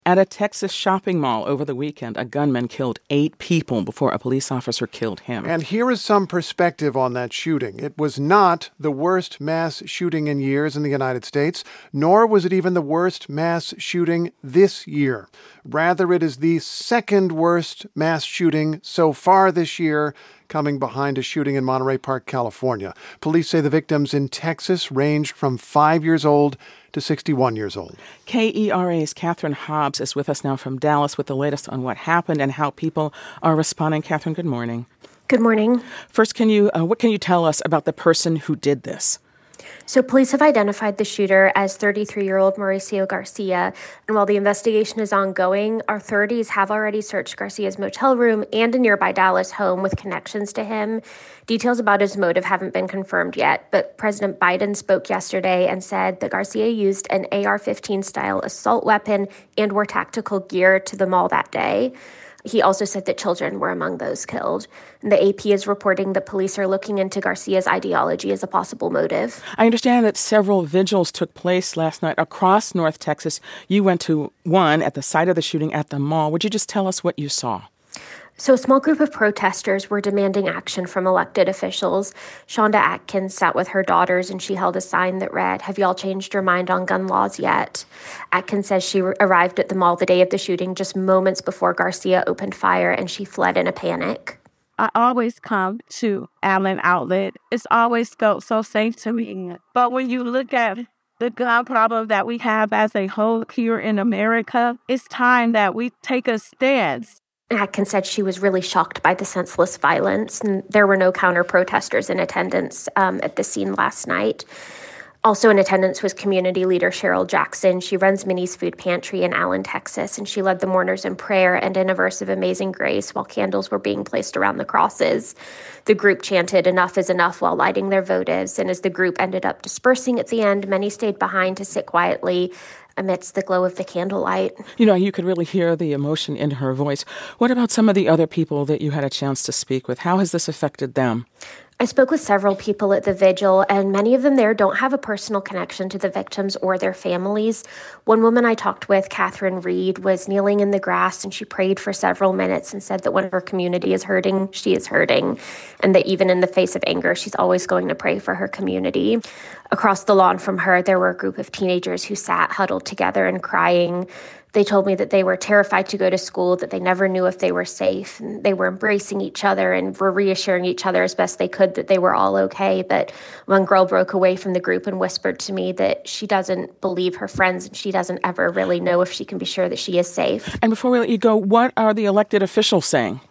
At a Texas shopping mall over the weekend, a gunman killed 8 people before a police officer killed him. And here is some perspective on that shooting. It was not the worst mass shooting in years in the United States, nor was it even the worst mass shooting this year. Rather, it is the second worst mass shooting so far this year, coming behind a shooting in Monterey Park, California. Police say the victims in Texas ranged from 5 years old to 61 years old. KERA's Catherine Hobbs is with us now from Dallas with the latest on what happened and how people are responding. Catherine, good morning. Good morning. First, what can you tell us about the person who did this? So police have identified the shooter as 33-year-old Mauricio Garcia, and while the investigation is ongoing, authorities have already searched Garcia's motel room and a nearby Dallas home with connections to him. Details about his motive haven't been confirmed yet, but President Biden spoke yesterday and said that Garcia used an AR-15-style assault weapon and wore tactical gear to the mall that day. He also said that children were among those killed. And the AP is reporting that police are looking into Garcia's ideology as a possible motive. I understand that several vigils took place last night across North Texas. You went to one at the site of the shooting at the mall. Would you just tell us what you saw? So a small group of protesters were demanding action from elected officials. Shonda Atkins sat with her daughters and she held a sign that read, "Have y'all changed your mind on gun laws yet?" Atkins says she arrived at the mall the day of the shooting just moments before Garcia opened fire and she fled in a panic. I always come to Allen Outlet. It's always felt so safe to me. But when you look at the gun problem that we have as a whole here in America, it's time that we take a stance. Atkins said she was really shocked by the senseless violence, and there were no counter-protesters in attendance at the scene last night. Also in attendance was community leader Cheryl Jackson. She runs Minnie's Food Pantry in Allen, Texas, and she led the mourners in prayer and in a verse of Amazing Grace while candles were being placed around the crosses. The group chanted, "Enough is enough," while lighting their votives, and as the group ended up dispersing at the end, many stayed behind to sit quietly amidst the glow of the candlelight. You could really hear the emotion in her voice. What about some of the other people that you had a chance to speak with? How has this affected them? I spoke with several people at the vigil, and many of them there don't have a personal connection to the victims or their families. One woman I talked with, Catherine Reed, was kneeling in the grass, and she prayed for several minutes and said that when her community is hurting, she is hurting, and that even in the face of anger, she's always going to pray for her community. Across the lawn from her, there were a group of teenagers who sat huddled together and crying. They told me that they were terrified to go to school, that they never knew if they were safe. And they were embracing each other and were reassuring each other as best they could that they were all okay. But one girl broke away from the group and whispered to me that she doesn't believe her friends and she doesn't ever really know if she can be sure that she is safe. And before we let you go, what are the elected officials saying?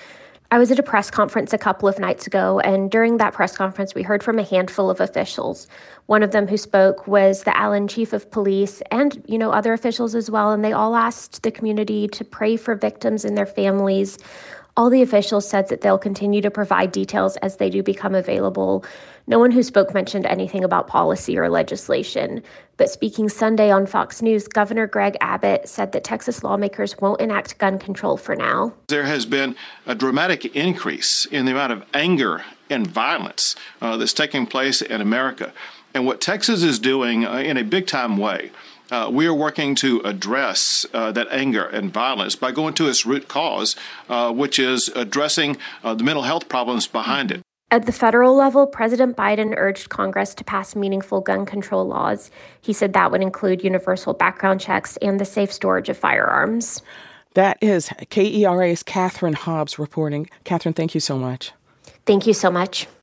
I was at a press conference a couple of nights ago, and during that press conference, we heard from a handful of officials. One of them who spoke was the Allen chief of police and, other officials as well, and they all asked the community to pray for victims and their families. All the officials said that they'll continue to provide details as they do become available. No one who spoke mentioned anything about policy or legislation. But speaking Sunday on Fox News, Governor Greg Abbott said that Texas lawmakers won't enact gun control for now. There has been a dramatic increase in the amount of anger and violence that's taking place in America. And what Texas is doing in a big-time way, we are working to address that anger and violence by going to its root cause, which is addressing the mental health problems behind it. At the federal level, President Biden urged Congress to pass meaningful gun control laws. He said that would include universal background checks and the safe storage of firearms. That is KERA's Catherine Hobbs reporting. Catherine, thank you so much. Thank you so much.